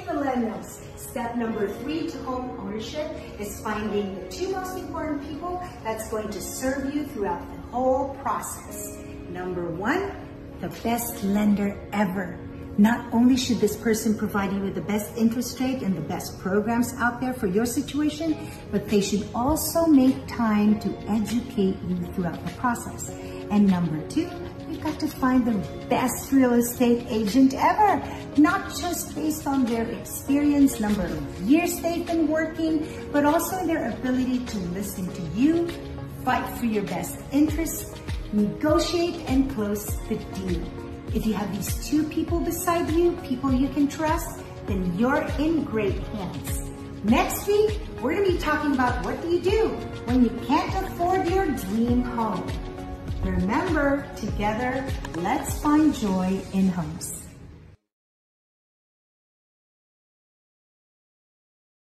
millennials. Step number 3 to home ownership is finding the 2 most important people that's going to serve you throughout the whole process. Number 1, the best lender ever. Not only should this person provide you with the best interest rate and the best programs out there for your situation, but they should also make time to educate you throughout the process. And number 2, you've got to find the best real estate agent ever, not just based on their experience, number of years they've been working, but also their ability to listen to you, fight for your best interests, negotiate and close the deal. If you have these 2 people beside you, people you can trust, then you're in great hands. Next week, we're going to be talking about what do you do when you can't afford your dream home. Remember, together, let's find joy in homes.